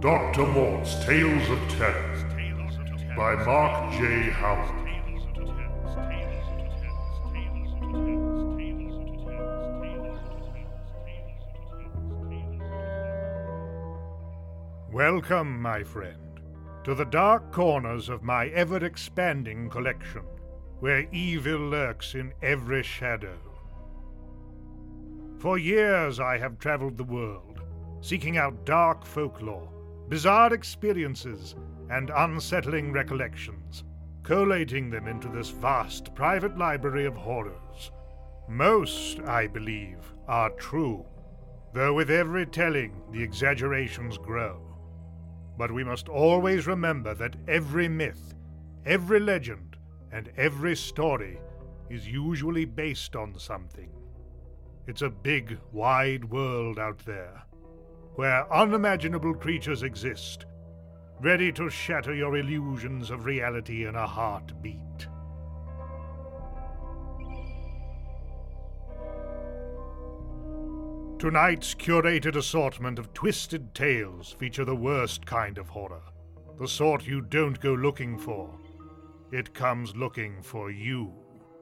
Dr. Mort's Tales of Terror by Mark J. Howard. Welcome, my friend, to the dark corners of my ever-expanding collection, where evil lurks in every shadow. For years I have traveled the world, seeking out dark folklore, bizarre experiences, and unsettling recollections, collating them into this vast private library of horrors. Most, I believe, are true, though with every telling the exaggerations grow. But we must always remember that every myth, every legend, and every story is usually based on something. It's a big, wide world out there, where unimaginable creatures exist, ready to shatter your illusions of reality in a heartbeat. Tonight's curated assortment of twisted tales feature the worst kind of horror, the sort you don't go looking for. It comes looking for you.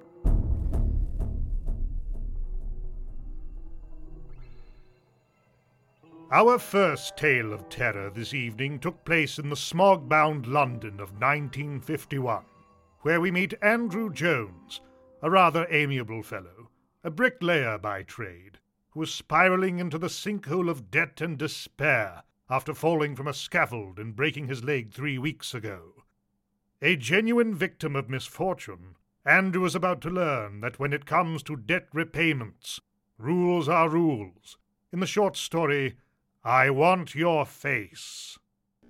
Our first tale of terror this evening took place in the smog-bound London of 1951, where we meet Andrew Jones, a rather amiable fellow, a bricklayer by trade, who was spiraling into the sinkhole of debt and despair after falling from a scaffold and breaking his leg 3 weeks ago. A genuine victim of misfortune, Andrew is about to learn that when it comes to debt repayments, rules are rules. In the short story, I Want Your Face.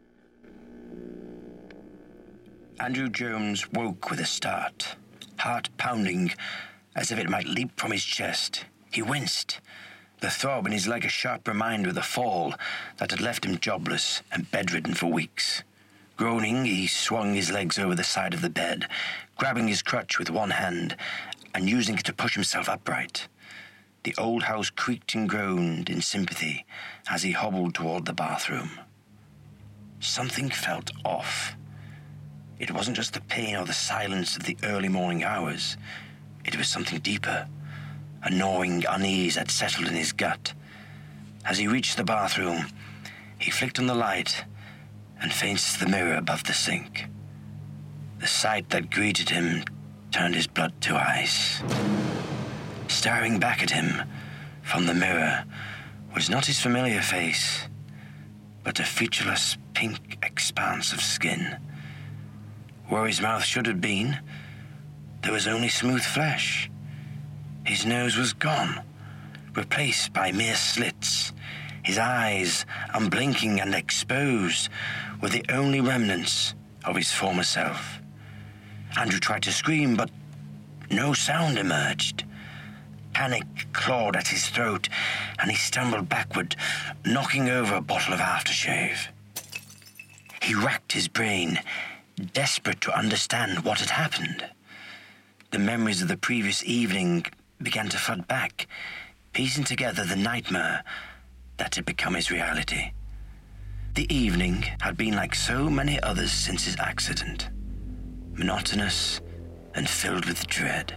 Andrew Jones woke with a start, heart pounding as if it might leap from his chest. He winced, the throb in his leg a sharp reminder of the fall that had left him jobless and bedridden for weeks. Groaning, he swung his legs over the side of the bed, grabbing his crutch with one hand and using it to push himself upright. The old house creaked and groaned in sympathy as he hobbled toward the bathroom. Something felt off. It wasn't just the pain or the silence of the early morning hours. It was something deeper. A gnawing unease had settled in his gut. As he reached the bathroom, he flicked on the light and faced the mirror above the sink. The sight that greeted him turned his blood to ice. Staring back at him from the mirror was not his familiar face, but a featureless pink expanse of skin. Where his mouth should have been, there was only smooth flesh. His nose was gone, replaced by mere slits. His eyes, unblinking and exposed, were the only remnants of his former self. Andrew tried to scream, but no sound emerged. Panic clawed at his throat, and he stumbled backward, knocking over a bottle of aftershave. He racked his brain, desperate to understand what had happened. The memories of the previous evening began to flood back, piecing together the nightmare that had become his reality. The evening had been like so many others since his accident, monotonous and filled with dread.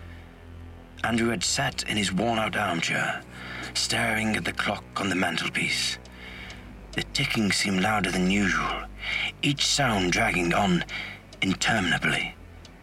Andrew had sat in his worn-out armchair, staring at the clock on the mantelpiece. The ticking seemed louder than usual, each sound dragging on interminably.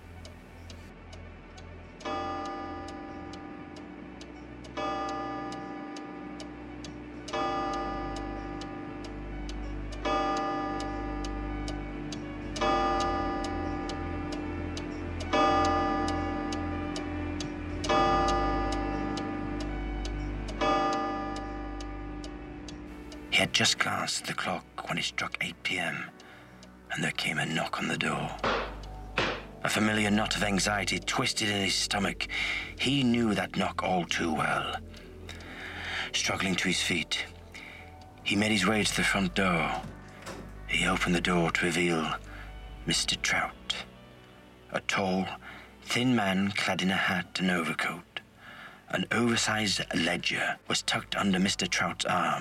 He had just glanced at the clock when it struck 8 p.m, and there came a knock on the door. A familiar knot of anxiety twisted in his stomach. He knew that knock all too well. Struggling to his feet, he made his way to the front door. He opened the door to reveal Mr. Trout, a tall, thin man clad in a hat and overcoat. An oversized ledger was tucked under Mr. Trout's arm,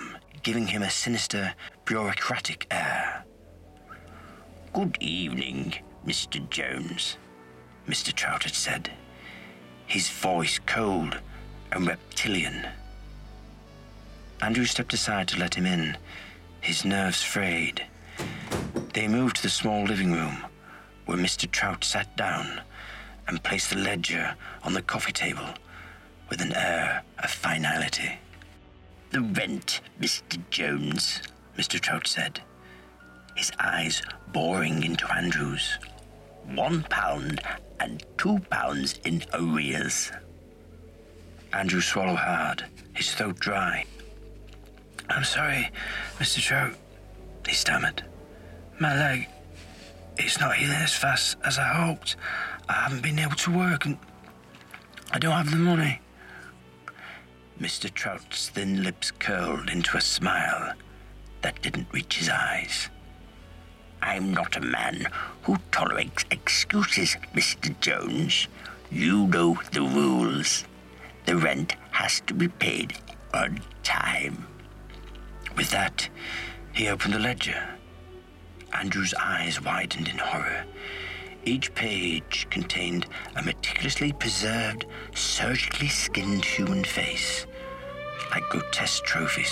giving him a sinister, bureaucratic air. "Good evening, Mr. Jones," Mr. Trout had said, his voice cold and reptilian. Andrew stepped aside to let him in, his nerves frayed. They moved to the small living room, where Mr. Trout sat down and placed the ledger on the coffee table with an air of finality. "The rent, Mr. Jones," Mr. Trout said, his eyes boring into Andrew's. £1 and £2 in arrears." Andrew swallowed hard, his throat dry. "I'm sorry, Mr. Trout," he stammered. "My leg, it's not healing as fast as I hoped. I haven't been able to work and I don't have the money." Mr. Trout's thin lips curled into a smile that didn't reach his eyes. "I'm not a man who tolerates excuses, Mr. Jones. You know the rules. The rent has to be paid on time." With that, he opened the ledger. Andrew's eyes widened in horror. Each page contained a meticulously preserved, surgically skinned human face, like grotesque trophies.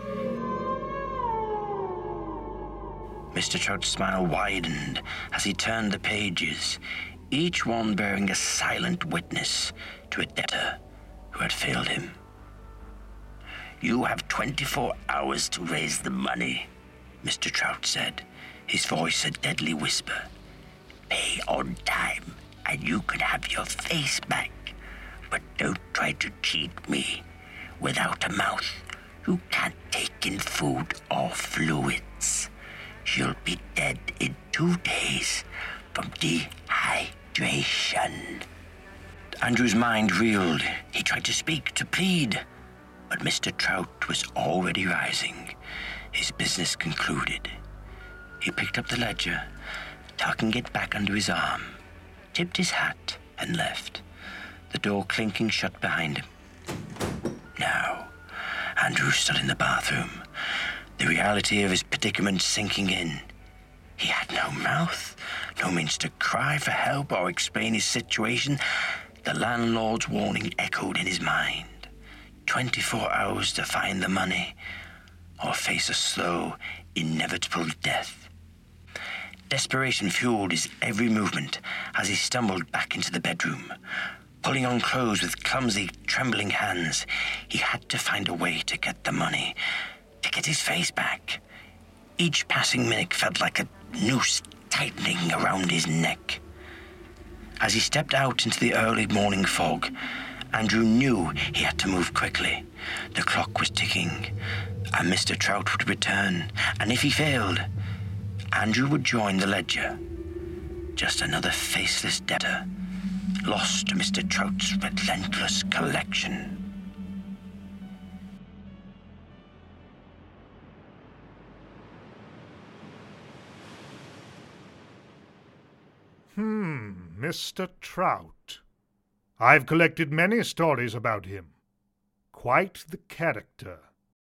Mr. Trout's smile widened as he turned the pages, each one bearing a silent witness to a debtor who had failed him. "You have 24 hours to raise the money," Mr. Trout said, his voice a deadly whisper. "Pay on time, and you can have your face back. But don't try to cheat me. Without a mouth, you can't take in food or fluids. You'll be dead in 2 days from dehydration." Andrew's mind reeled. He tried to speak, to plead, but Mr. Trout was already rising, his business concluded. He picked up the ledger, tucking it back under his arm, tipped his hat, and left, the door clinking shut behind him. Now, Andrew stood in the bathroom, the reality of his predicament sinking in. He had no mouth, no means to cry for help or explain his situation. The landlord's warning echoed in his mind. 24 hours to find the money, or face a slow, inevitable death. Desperation fueled his every movement as he stumbled back into the bedroom. Pulling on clothes with clumsy, trembling hands, he had to find a way to get the money, to get his face back. Each passing minute felt like a noose tightening around his neck. As he stepped out into the early morning fog, Andrew knew he had to move quickly. The clock was ticking, and Mr. Trout would return, and if he failed, Andrew would join the ledger. Just another faceless debtor, lost to Mr. Trout's relentless collection. Mr. Trout. I've collected many stories about him. Quite the character.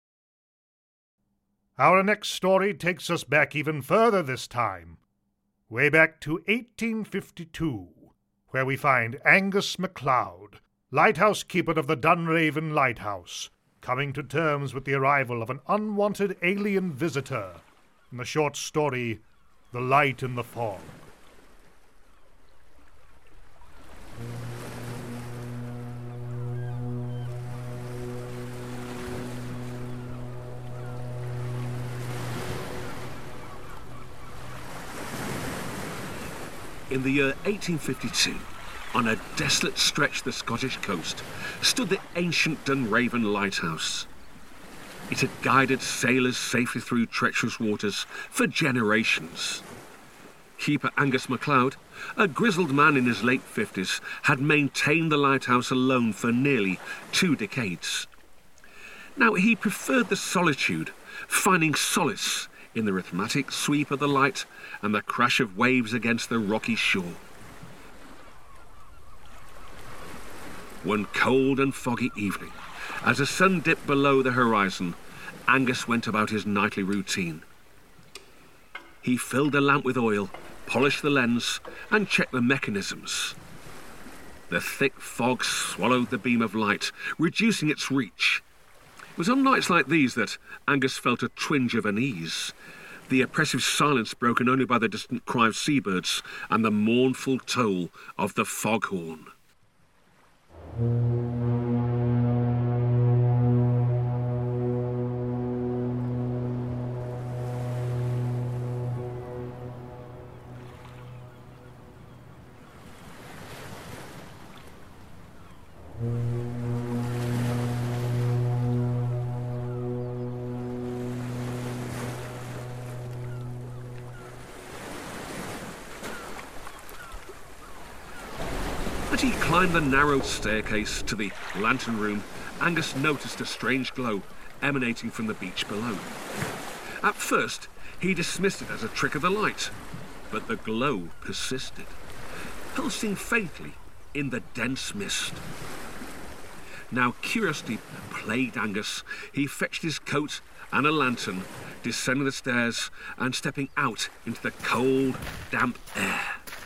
Our next story takes us back even further this time, way back to 1852, where we find Angus MacLeod, lighthouse keeper of the Dunraven Lighthouse, coming to terms with the arrival of an unwanted alien visitor in the short story The Light in the Fog. In the year 1852, on a desolate stretch of the Scottish coast, stood the ancient Dunraven Lighthouse. It had guided sailors safely through treacherous waters for generations. Keeper Angus MacLeod, a grizzled man in his late 50s, had maintained the lighthouse alone for nearly 2 decades. Now, he preferred the solitude, finding solace in the rhythmic sweep of the light and the crash of waves against the rocky shore. One cold and foggy evening, as the sun dipped below the horizon, Angus went about his nightly routine. He filled the lamp with oil, polished the lens, and checked the mechanisms. The thick fog swallowed the beam of light, reducing its reach. It was on nights like these that Angus felt a twinge of unease, the oppressive silence broken only by the distant cry of seabirds and the mournful toll of the foghorn. As he climbed the narrow staircase to the lantern room, Angus noticed a strange glow emanating from the beach below. At first, he dismissed it as a trick of the light, but the glow persisted, pulsing faintly in the dense mist. Now curiosity plagued Angus. He fetched his coat and a lantern, descending the stairs and stepping out into the cold, damp air.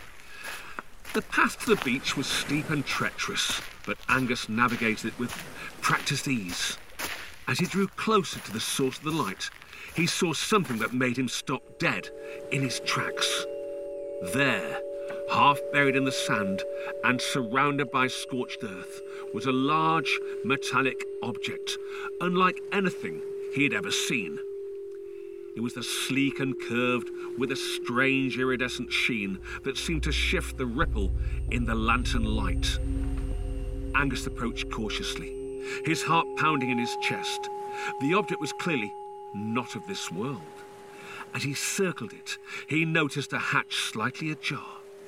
The path to the beach was steep and treacherous, but Angus navigated it with practiced ease. As he drew closer to the source of the light, he saw something that made him stop dead in his tracks. There, half buried in the sand and surrounded by scorched earth, was a large metallic object, unlike anything he had ever seen. It was sleek and curved, with a strange iridescent sheen that seemed to shift the ripple in the lantern light. Angus approached cautiously, his heart pounding in his chest. The object was clearly not of this world. As he circled it, he noticed a hatch slightly ajar.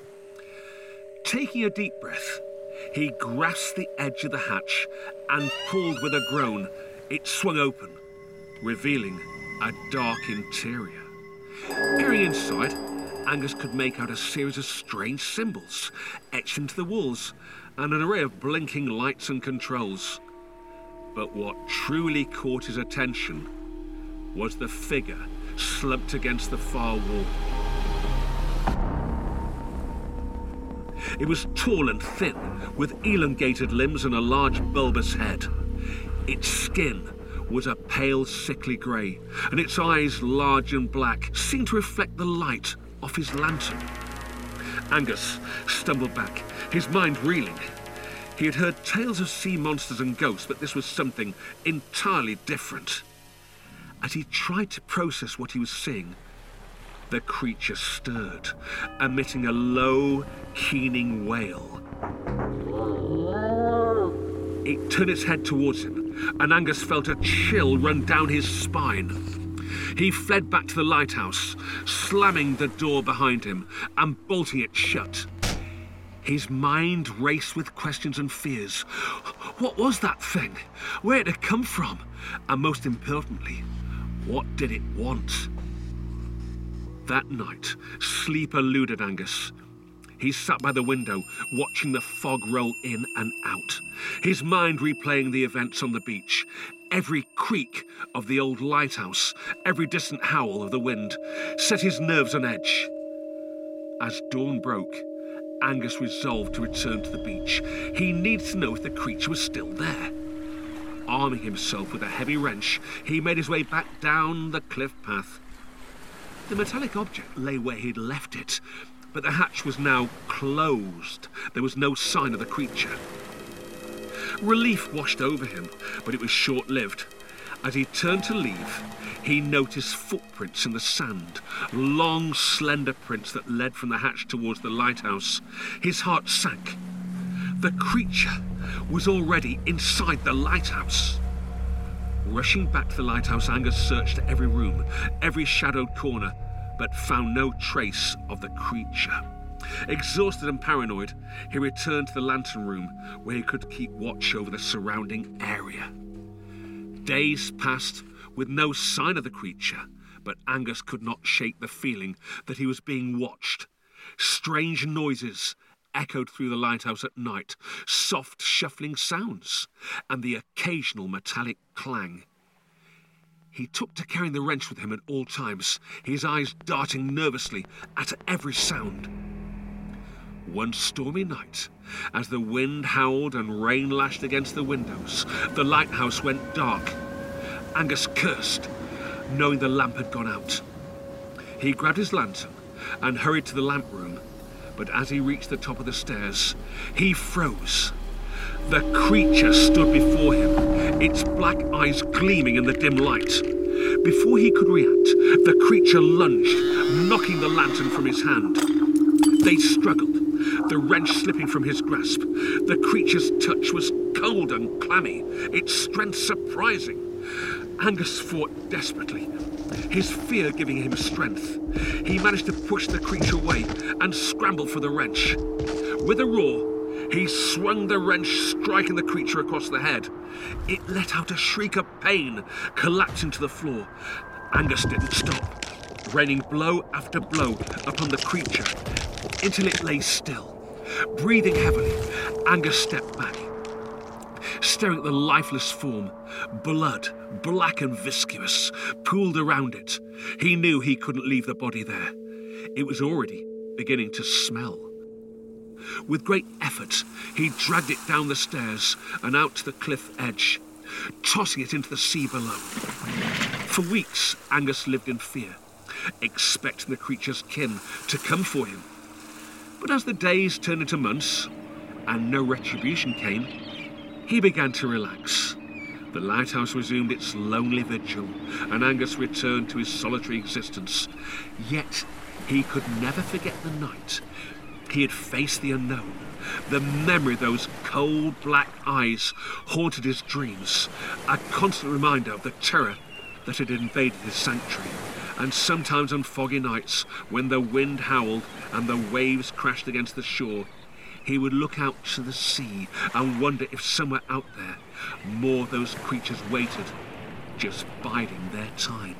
Taking a deep breath, he grasped the edge of the hatch and pulled with a groan. It swung open, revealing a dark interior. Peering inside, Angus could make out a series of strange symbols etched into the walls and an array of blinking lights and controls. But what truly caught his attention was the figure slumped against the far wall. It was tall and thin, with elongated limbs and a large bulbous head. Its skin was a pale, sickly grey, and its eyes, large and black, seemed to reflect the light off his lantern. Angus stumbled back, his mind reeling. He had heard tales of sea monsters and ghosts, but this was something entirely different. As he tried to process what he was seeing, the creature stirred, emitting a low, keening wail. It turned its head towards him, and Angus felt a chill run down his spine. He fled back to the lighthouse, slamming the door behind him and bolting it shut. His mind raced with questions and fears. What was that thing? Where did it come from? And most importantly, what did it want? That night, sleep eluded Angus. He sat by the window, watching the fog roll in and out, his mind replaying the events on the beach. Every creak of the old lighthouse, every distant howl of the wind, set his nerves on edge. As dawn broke, Angus resolved to return to the beach. He needed to know if the creature was still there. Arming himself with a heavy wrench, he made his way back down the cliff path. The metallic object lay where he'd left it, but the hatch was now closed. There was no sign of the creature. Relief washed over him, but it was short-lived. As he turned to leave, he noticed footprints in the sand, long, slender prints that led from the hatch towards the lighthouse. His heart sank. The creature was already inside the lighthouse. Rushing back to the lighthouse, Angus searched every room, every shadowed corner, but found no trace of the creature. Exhausted and paranoid, he returned to the lantern room where he could keep watch over the surrounding area. Days passed with no sign of the creature, but Angus could not shake the feeling that he was being watched. Strange noises echoed through the lighthouse at night, soft shuffling sounds, and the occasional metallic clang. He took to carrying the wrench with him at all times, his eyes darting nervously at every sound. One stormy night, as the wind howled and rain lashed against the windows, the lighthouse went dark. Angus cursed, knowing the lamp had gone out. He grabbed his lantern and hurried to the lamp room, but as he reached the top of the stairs, he froze. The creature stood before him, its black eyes gleaming in the dim light. Before he could react, the creature lunged, knocking the lantern from his hand. They struggled, the wrench slipping from his grasp. The creature's touch was cold and clammy, its strength surprising. Angus fought desperately, his fear giving him strength. He managed to push the creature away and scramble for the wrench. With a roar, he swung the wrench, striking the creature across the head. It let out a shriek of pain, collapsing to the floor. Angus didn't stop, raining blow after blow upon the creature until it lay still. Breathing heavily, Angus stepped back, staring at the lifeless form. Blood, black and viscous, pooled around it. He knew he couldn't leave the body there. It was already beginning to smell. With great effort, he dragged it down the stairs and out to the cliff edge, tossing it into the sea below. For weeks, Angus lived in fear, expecting the creature's kin to come for him. But as the days turned into months and no retribution came, he began to relax. The lighthouse resumed its lonely vigil, and Angus returned to his solitary existence. Yet he could never forget the night he had faced the unknown. The memory of those cold black eyes haunted his dreams, a constant reminder of the terror that had invaded his sanctuary. And sometimes on foggy nights, when the wind howled and the waves crashed against the shore, he would look out to the sea and wonder if somewhere out there more of those creatures waited, just biding their time.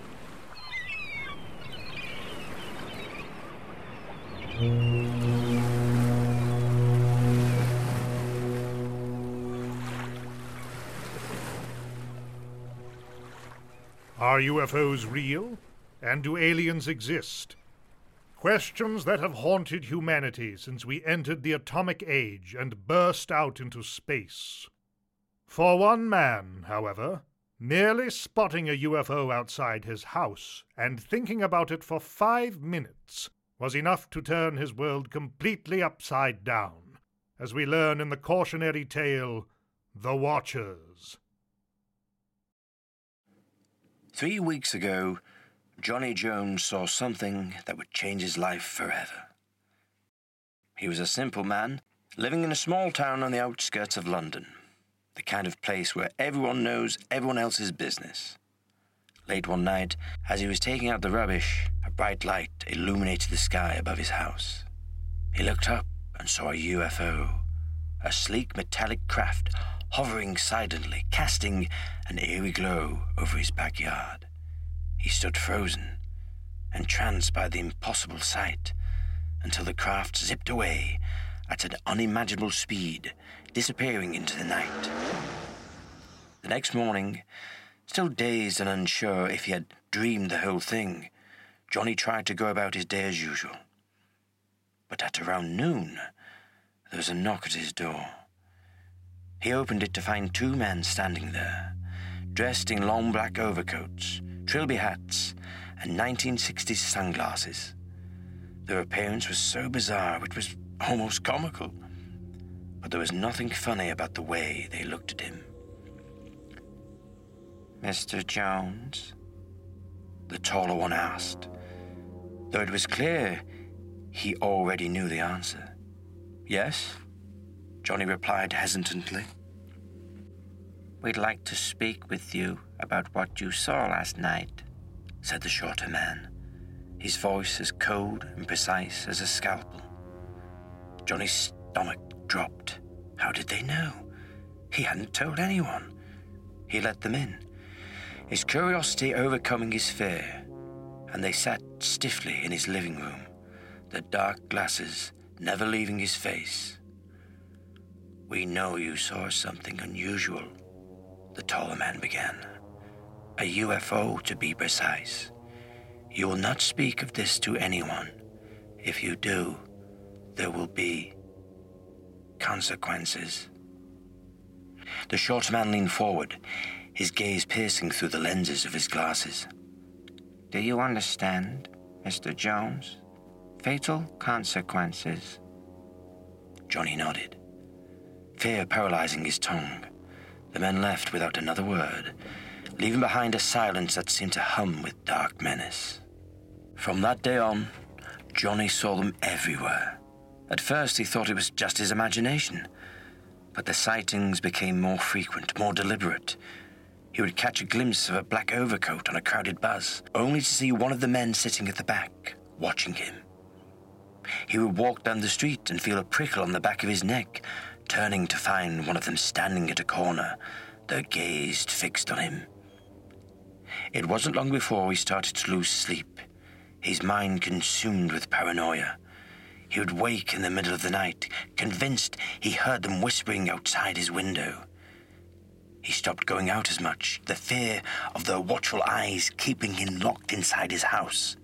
Are UFOs real? And do aliens exist? Questions that have haunted humanity since we entered the atomic age and burst out into space. For one man, however, merely spotting a UFO outside his house and thinking about it for 5 minutes was enough to turn his world completely upside down, as we learn in the cautionary tale, The Watchers. 3 weeks ago, Johnny Jones saw something that would change his life forever. He was a simple man, living in a small town on the outskirts of London, the kind of place where everyone knows everyone else's business. Late one night, as he was taking out the rubbish, a bright light illuminated the sky above his house. He looked up and saw a UFO, a sleek metallic craft hovering silently, casting an eerie glow over his backyard. He stood frozen, entranced by the impossible sight, until the craft zipped away at an unimaginable speed, disappearing into the night. The next morning, still dazed and unsure if he had dreamed the whole thing, Johnny tried to go about his day as usual. But at around noon, there was a knock at his door. He opened it to find 2 men standing there, dressed in long black overcoats, trilby hats, and 1960s sunglasses. Their appearance was so bizarre it was almost comical, but there was nothing funny about the way they looked at him. "Mr. Jones?" the taller one asked, though it was clear he already knew the answer. "Yes," Johnny replied hesitantly. "We'd like to speak with you about what you saw last night," said the shorter man, his voice as cold and precise as a scalpel. Johnny's stomach dropped. How did they know? He hadn't told anyone. He let them in, his curiosity overcoming his fear, and they sat stiffly in his living room, the dark glasses never leaving his face. "We know you saw something unusual," the taller man began. A UFO, to be precise. You will not speak of this to anyone. If you do, there will be consequences. The short man leaned forward, his gaze piercing through the lenses of his glasses. Do you understand, Mr. Jones? Fatal consequences. Johnny nodded, fear paralyzing his tongue. The men left without another word, leaving behind a silence that seemed to hum with dark menace. From that day on, Johnny saw them everywhere. At first he thought it was just his imagination, but the sightings became more frequent, more deliberate. He would catch a glimpse of a black overcoat on a crowded bus, only to see one of the men sitting at the back, watching him. He would walk down the street and feel a prickle on the back of his neck, turning to find one of them standing at a corner, their gaze fixed on him. It wasn't long before he started to lose sleep, his mind consumed with paranoia. He would wake in the middle of the night, convinced he heard them whispering outside his window. He stopped going out as much, the fear of their watchful eyes keeping him locked inside his house.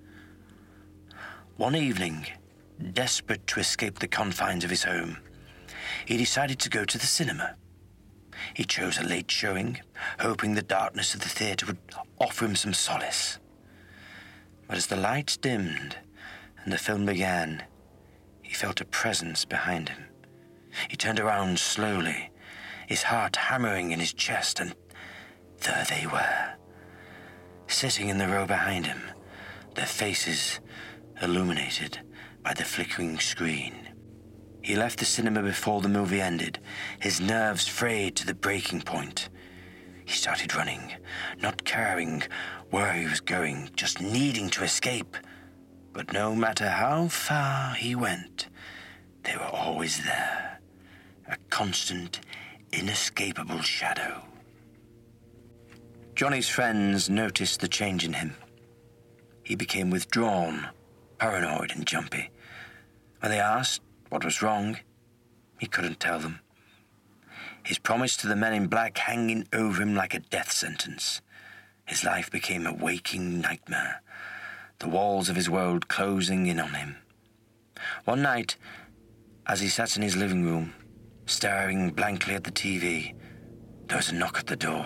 One evening, desperate to escape the confines of his home, he decided to go to the cinema. He chose a late showing, hoping the darkness of the theatre would offer him some solace. But as the lights dimmed and the film began, he felt a presence behind him. He turned around slowly, his heart hammering in his chest, and there they were, sitting in the row behind him, their faces illuminated by the flickering screen. He left the cinema before the movie ended, his nerves frayed to the breaking point. He started running, not caring where he was going, just needing to escape. But no matter how far he went, they were always there, a constant, inescapable shadow. Johnny's friends noticed the change in him. He became withdrawn, paranoid and jumpy. When they asked what was wrong, he couldn't tell them. His promise to the men in black hanging over him like a death sentence. His life became a waking nightmare, the walls of his world closing in on him. One night, as he sat in his living room, staring blankly at the TV, there was a knock at the door.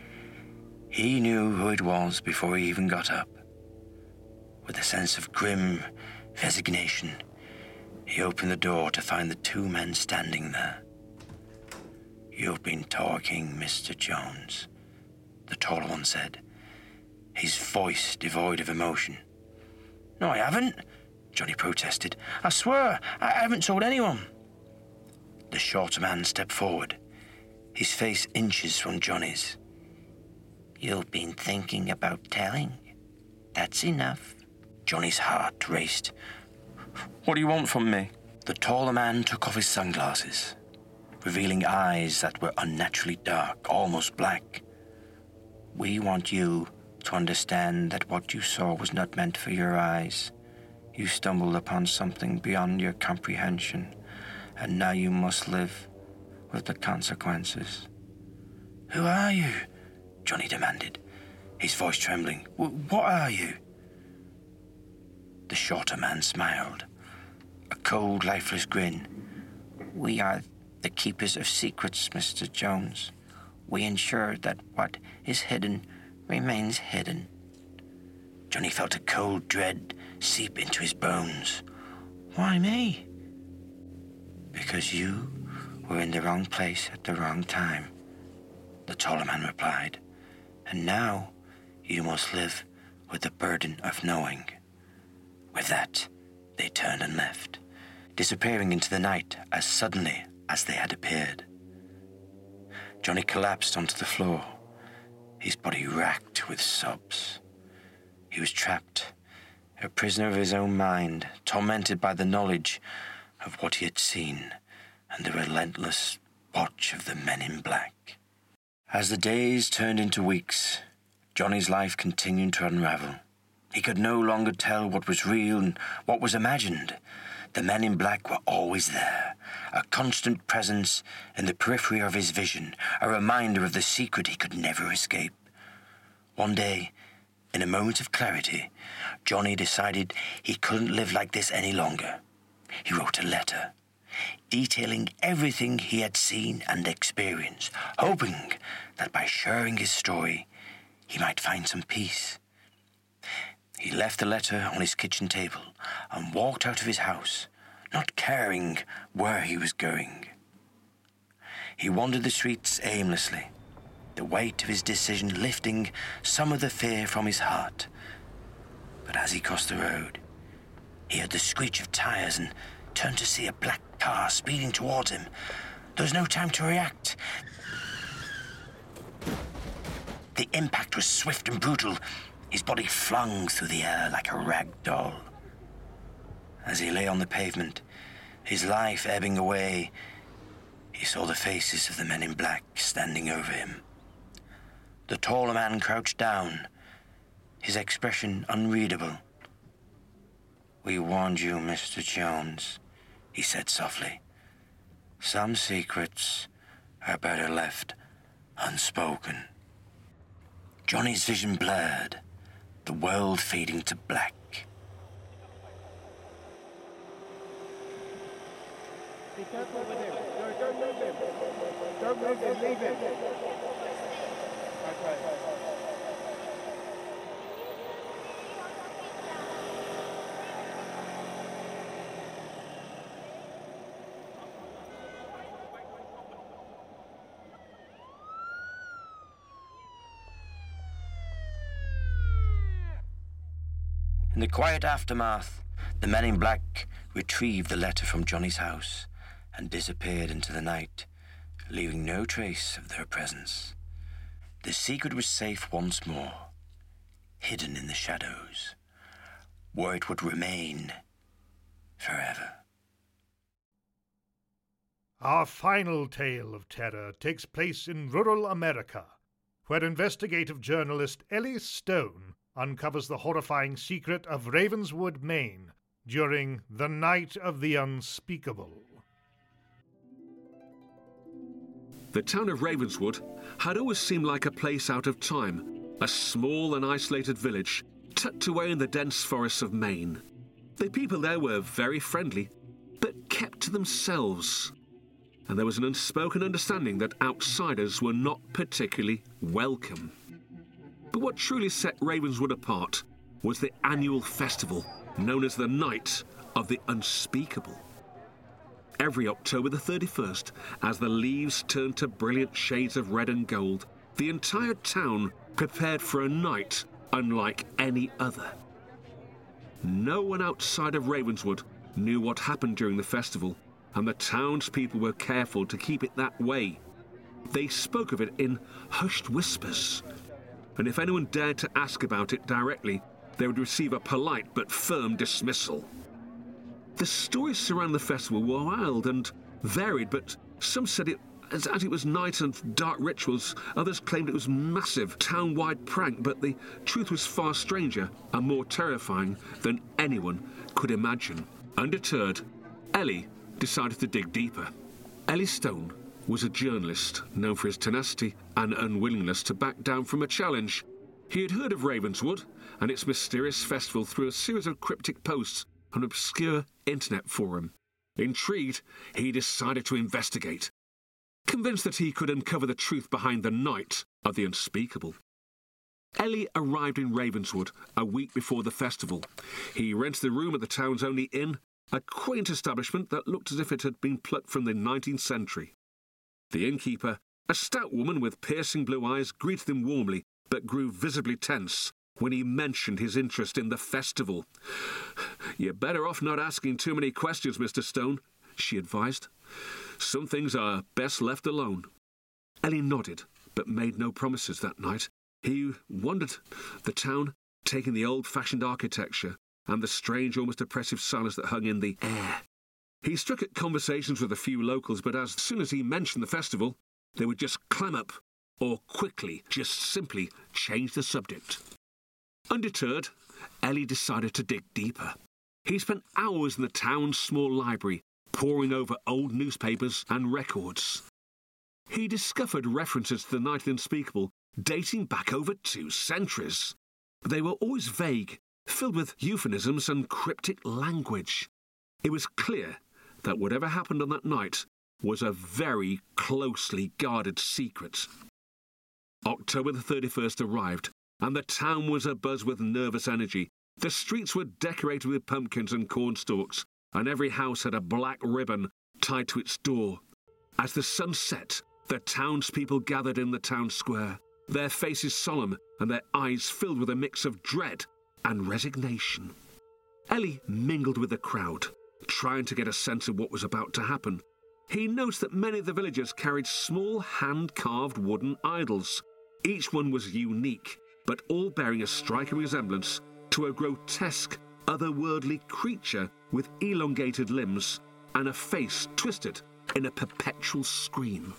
He knew who it was before he even got up. With a sense of grim resignation, he opened the door to find the two men standing there. "You've been talking, Mr. Jones," the taller one said, his voice devoid of emotion. "No, I haven't," Johnny protested. "I swear, I haven't told anyone." The shorter man stepped forward, his face inches from Johnny's. "You've been thinking about telling. That's enough." Johnny's heart raced. "What do you want from me?" The taller man took off his sunglasses, revealing eyes that were unnaturally dark, almost black. "We want you to understand that what you saw was not meant for your eyes. You stumbled upon something beyond your comprehension, and now you must live with the consequences." "Who are you?" Johnny demanded, his voice trembling. "What are you?" The shorter man smiled, a cold, lifeless grin. "We are the keepers of secrets, Mr. Jones. We ensure that what is hidden remains hidden." Johnny felt a cold dread seep into his bones. "Why me?" "Because you were in the wrong place at the wrong time," the taller man replied. "And now you must live with the burden of knowing." With that, they turned and left, disappearing into the night as suddenly as they had appeared. Johnny collapsed onto the floor, his body racked with sobs. He was trapped, a prisoner of his own mind, tormented by the knowledge of what he had seen and the relentless watch of the men in black. As the days turned into weeks, Johnny's life continued to unravel. He could no longer tell what was real and what was imagined. The men in black were always there, a constant presence in the periphery of his vision, a reminder of the secret he could never escape. One day, in a moment of clarity, Johnny decided he couldn't live like this any longer. He wrote a letter, detailing everything he had seen and experienced, hoping that by sharing his story, he might find some peace. He left the letter on his kitchen table and walked out of his house, not caring where he was going. He wandered the streets aimlessly, the weight of his decision lifting some of the fear from his heart. But as he crossed the road, he heard the screech of tires and turned to see a black car speeding towards him. There was no time to react. The impact was swift and brutal, his body flung through the air like a rag doll. As he lay on the pavement, his life ebbing away, he saw the faces of the men in black standing over him. The taller man crouched down, his expression unreadable. "We warned you, Mr. Jones," he said softly. "Some secrets are better left unspoken." Johnny's vision blurred, the world fading to black. Be careful with him. Don't move him. Don't move him. Leave him. Okay. In the quiet aftermath, the men in black retrieved the letter from Johnny's house and disappeared into the night, leaving no trace of their presence. The secret was safe once more, hidden in the shadows, where it would remain forever. Our final tale of terror takes place in rural America, where investigative journalist Ellie Stone uncovers the horrifying secret of Ravenswood, Maine, during the Night of the Unspeakable. The town of Ravenswood had always seemed like a place out of time, a small and isolated village tucked away in the dense forests of Maine. The people there were very friendly, but kept to themselves, and there was an unspoken understanding that outsiders were not particularly welcome. But what truly set Ravenswood apart was the annual festival known as the Night of the Unspeakable. Every October the 31st, as the leaves turned to brilliant shades of red and gold, the entire town prepared for a night unlike any other. No one outside of Ravenswood knew what happened during the festival, and the townspeople were careful to keep it that way. They spoke of it in hushed whispers, and if anyone dared to ask about it directly, they would receive a polite but firm dismissal. The stories surrounding the festival were wild and varied, but some said it as it was night and dark rituals. Others claimed it was a massive town-wide prank, but the truth was far stranger and more terrifying than anyone could imagine. Undeterred, Ellie decided to dig deeper. Ellie Stone was a journalist known for his tenacity and unwillingness to back down from a challenge. He had heard of Ravenswood and its mysterious festival through a series of cryptic posts on an obscure internet forum. Intrigued, he decided to investigate, convinced that he could uncover the truth behind the Night of the Unspeakable. Ellie arrived in Ravenswood a week before the festival. He rented a room at the town's only inn, a quaint establishment that looked as if it had been plucked from the 19th century. The innkeeper, a stout woman with piercing blue eyes, greeted him warmly, but grew visibly tense when he mentioned his interest in the festival. "You're better off not asking too many questions, Mr. Stone," she advised. "Some things are best left alone." Ellie nodded, but made no promises that night. He wandered the town, taking the old-fashioned architecture and the strange, almost oppressive silence that hung in the air. He struck at conversations with a few locals, but as soon as he mentioned the festival, they would just clam up or quickly just simply change the subject. Undeterred, Ellie decided to dig deeper. He spent hours in the town's small library, poring over old newspapers and records. He discovered references to the Night of the Unspeakable dating back over 2 centuries. They were always vague, filled with euphemisms and cryptic language. It was clear that whatever happened on that night was a very closely guarded secret. October the 31st arrived, and the town was abuzz with nervous energy. The streets were decorated with pumpkins and cornstalks, and every house had a black ribbon tied to its door. As the sun set, the townspeople gathered in the town square, their faces solemn and their eyes filled with a mix of dread and resignation. Ellie mingled with the crowd, trying to get a sense of what was about to happen. He noticed that many of the villagers carried small hand-carved wooden idols. Each one was unique, but all bearing a striking resemblance to a grotesque, otherworldly creature with elongated limbs and a face twisted in a perpetual scream.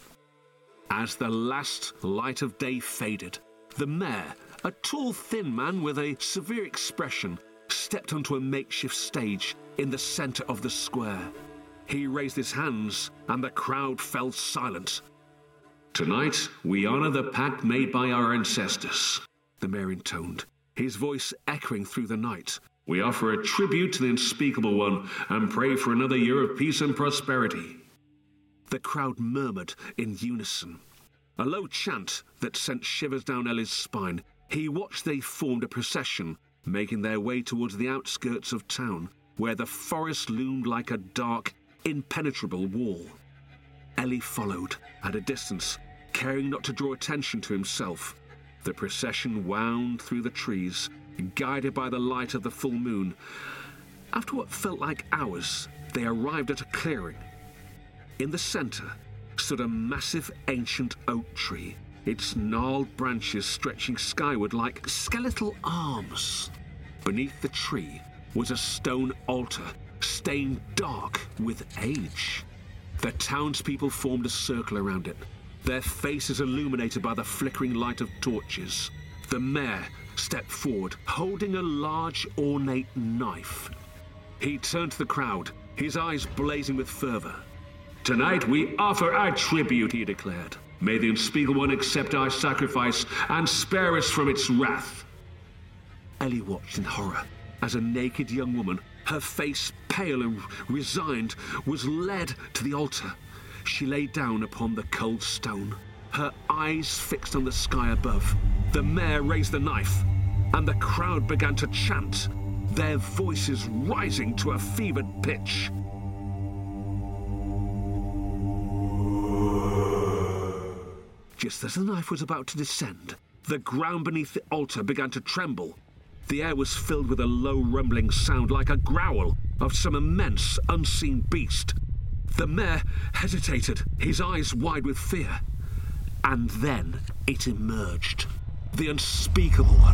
As the last light of day faded, the mayor, a tall, thin man with a severe expression, stepped onto a makeshift stage in the centre of the square. He raised his hands, and the crowd fell silent. "Tonight, we honour the pact made by our ancestors," the mayor intoned, his voice echoing through the night. "We offer a tribute to the unspeakable one and pray for another year of peace and prosperity." The crowd murmured in unison. A low chant that sent shivers down Ellie's spine. He watched they formed a procession, making their way towards the outskirts of town, where the forest loomed like a dark, impenetrable wall. Ellie followed, at a distance, caring not to draw attention to himself. The procession wound through the trees, guided by the light of the full moon. After what felt like hours, they arrived at a clearing. In the centre stood a massive ancient oak tree, its gnarled branches stretching skyward like skeletal arms. Beneath the tree was a stone altar, stained dark with age. The townspeople formed a circle around it, their faces illuminated by the flickering light of torches. The mayor stepped forward, holding a large, ornate knife. He turned to the crowd, his eyes blazing with fervour. "Tonight we offer our tribute," he declared. "May the unspeakable one accept our sacrifice and spare us from its wrath." Ellie watched in horror as a naked young woman, her face pale and resigned, was led to the altar. She lay down upon the cold stone, her eyes fixed on the sky above. The mayor raised the knife, and the crowd began to chant, their voices rising to a fevered pitch. Just as the knife was about to descend, the ground beneath the altar began to tremble. The air was filled with a low rumbling sound like a growl of some immense, unseen beast. The mayor hesitated, his eyes wide with fear. And then it emerged. The unspeakable one.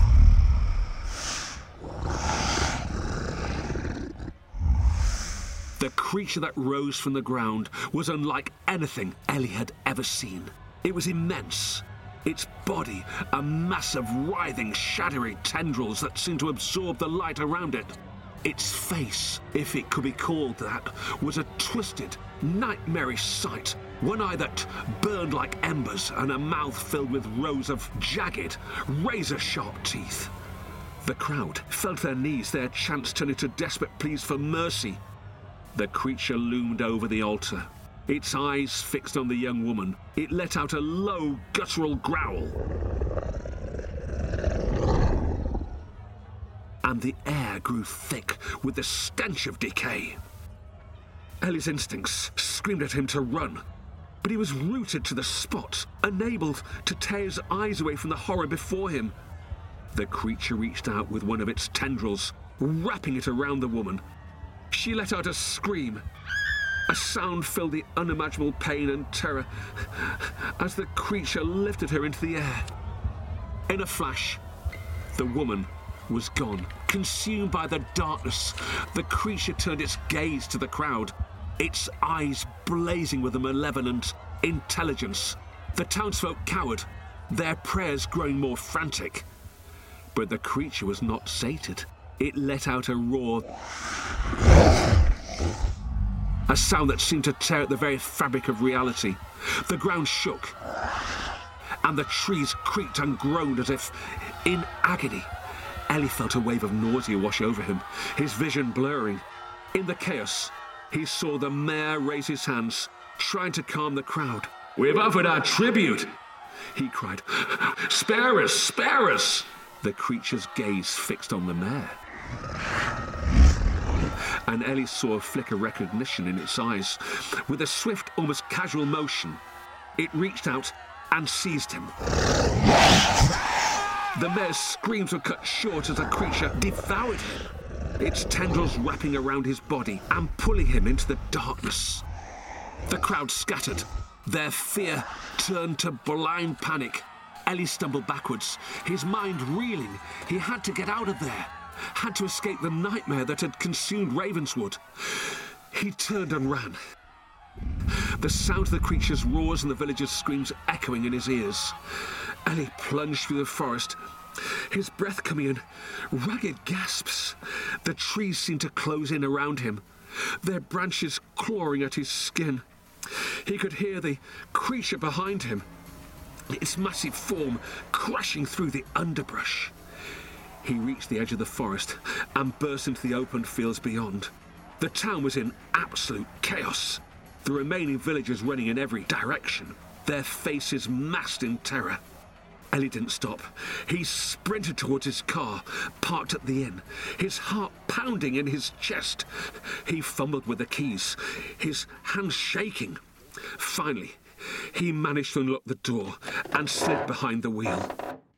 The creature that rose from the ground was unlike anything Ellie had ever seen. It was immense. Its body, a mass of writhing, shadowy tendrils that seemed to absorb the light around it. Its face, if it could be called that, was a twisted, nightmarish sight. One eye that burned like embers and a mouth filled with rows of jagged, razor-sharp teeth. The crowd fell to their knees, their chants turning to desperate pleas for mercy. The creature loomed over the altar, its eyes fixed on the young woman. It let out a low, guttural growl. And the air grew thick with the stench of decay. Ellie's instincts screamed at him to run, but he was rooted to the spot, unable to tear his eyes away from the horror before him. The creature reached out with one of its tendrils, wrapping it around the woman. She let out a scream. A sound filled the unimaginable pain and terror as the creature lifted her into the air. In a flash, the woman was gone, consumed by the darkness. The creature turned its gaze to the crowd, its eyes blazing with a malevolent intelligence. The townsfolk cowered, their prayers growing more frantic. But the creature was not sated. It let out a roar, a sound that seemed to tear at the very fabric of reality. The ground shook. and the trees creaked and groaned as if in agony. Ellie felt a wave of nausea wash over him, his vision blurring. In the chaos, he saw the mayor raise his hands, trying to calm the crowd. "We've offered our tribute," he cried. "Spare us, spare us!" The creature's gaze fixed on the mayor. And Ellie saw a flicker of recognition in its eyes. With a swift, almost casual motion, it reached out and seized him. The mare's screams were cut short as the creature devoured him, its tendrils wrapping around his body and pulling him into the darkness. The crowd scattered. Their fear turned to blind panic. Ellie stumbled backwards, his mind reeling. He had to get out of there, had to escape the nightmare that had consumed Ravenswood. He turned and ran, the sound of the creature's roars and the villagers' screams echoing in his ears. Ellie plunged through the forest, his breath coming in ragged gasps. The trees seemed to close in around him, their branches clawing at his skin. He could hear the creature behind him, its massive form crashing through the underbrush. He reached the edge of the forest and burst into the open fields beyond. The town was in absolute chaos, the remaining villagers running in every direction, their faces masked in terror. Ellie didn't stop. He sprinted towards his car, parked at the inn, his heart pounding in his chest. He fumbled with the keys, his hands shaking. Finally, he managed to unlock the door and slid behind the wheel.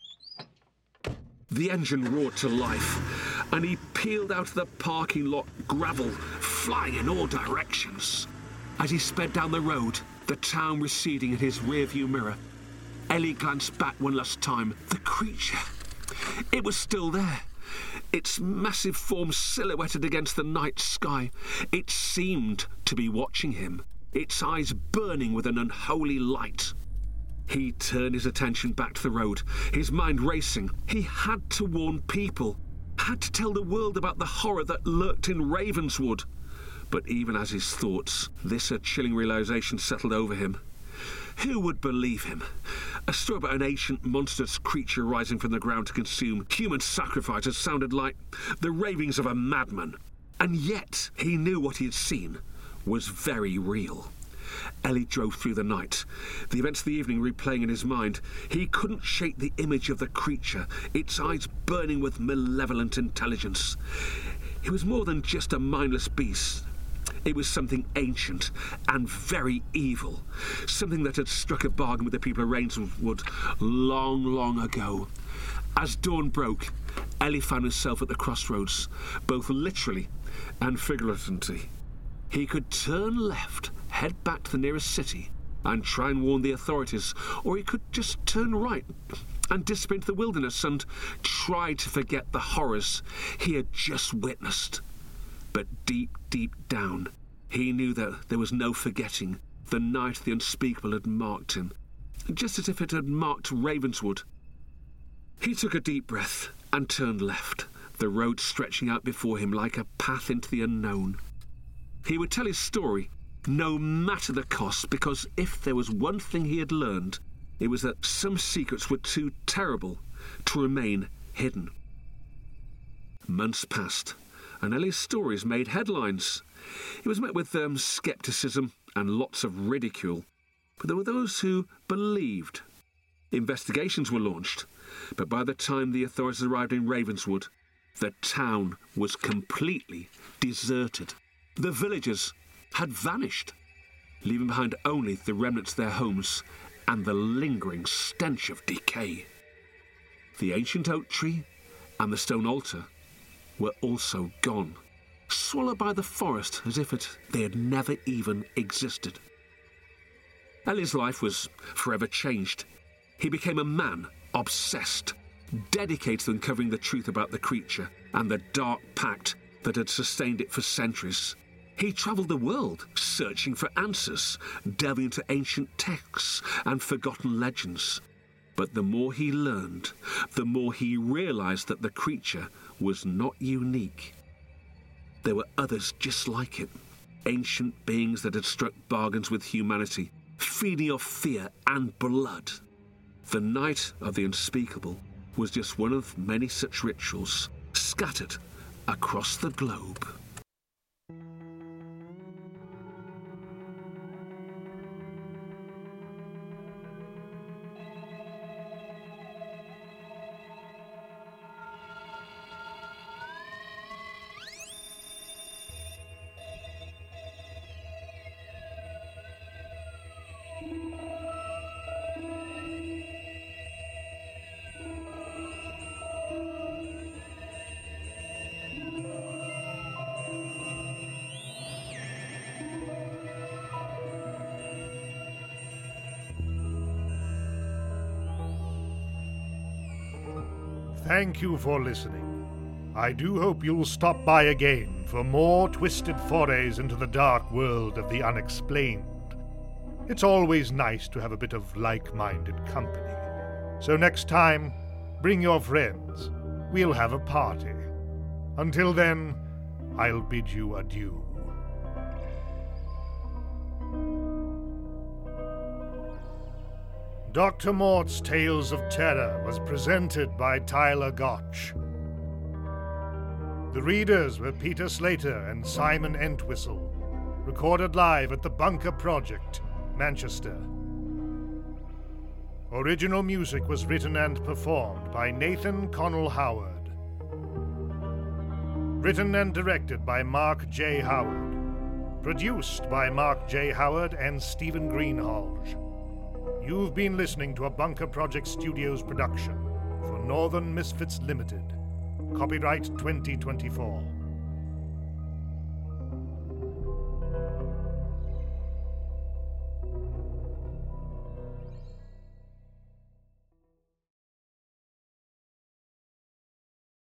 The engine roared to life, and he peeled out of the parking lot, gravel flying in all directions. As he sped down the road, the town receding in his rearview mirror, Ellie glanced back one last time. The creature, it was still there, its massive form silhouetted against the night sky. It seemed to be watching him, its eyes burning with an unholy light. He turned his attention back to the road, his mind racing. He had to warn people, had to tell the world about the horror that lurked in Ravenswood. But even as his thoughts, this a chilling realization settled over him. Who would believe him? A story about an ancient, monstrous creature rising from the ground to consume human sacrifices sounded like the ravings of a madman. And yet, he knew what he had seen was very real. Ellie drove through the night, the events of the evening replaying in his mind. He couldn't shake the image of the creature, its eyes burning with malevolent intelligence. It was more than just a mindless beast. It was something ancient and very evil, something that had struck a bargain with the people of Ravenswood long, long ago. As dawn broke, Ellie found himself at the crossroads, both literally and figuratively. He could turn left, head back to the nearest city, and try and warn the authorities, or he could just turn right and disappear into the wilderness and try to forget the horrors he had just witnessed. But deep, deep down, he knew that there was no forgetting. The night of the unspeakable had marked him, just as if it had marked Ravenswood. He took a deep breath and turned left, the road stretching out before him like a path into the unknown. He would tell his story, no matter the cost, because if there was one thing he had learned, it was that some secrets were too terrible to remain hidden. Months passed, and Ellie's stories made headlines. It was met with scepticism and lots of ridicule, but there were those who believed. Investigations were launched, but by the time the authorities arrived in Ravenswood, the town was completely deserted. The villagers had vanished, leaving behind only the remnants of their homes and the lingering stench of decay. The ancient oak tree and the stone altar were also gone, swallowed by the forest as if they had never even existed. Ellie's life was forever changed. He became a man obsessed, dedicated to uncovering the truth about the creature and the dark pact that had sustained it for centuries. He travelled the world, searching for answers, delving into ancient texts and forgotten legends. But the more he learned, the more he realised that the creature was not unique. There were others just like it, ancient beings that had struck bargains with humanity, feeding off fear and blood. The Night of the Unspeakable was just one of many such rituals scattered across the globe. Thank you for listening. I do hope you'll stop by again for more twisted forays into the dark world of the unexplained. It's always nice to have a bit of like-minded company. So next time, bring your friends. We'll have a party. Until then, I'll bid you adieu. Dr. Mort's Tales of Terror was presented by Tyler Gotch. The readers were Peter Slater and Simon Entwistle, recorded live at the Bunker Project, Manchester. Original music was written and performed by Nathan Connell Howard. Written and directed by Mark J. Howard. Produced by Mark J. Howard and Stephen Greenhalgh. You've been listening to a Bunker Project Studios production for Northern Misfits Limited. Copyright 2024.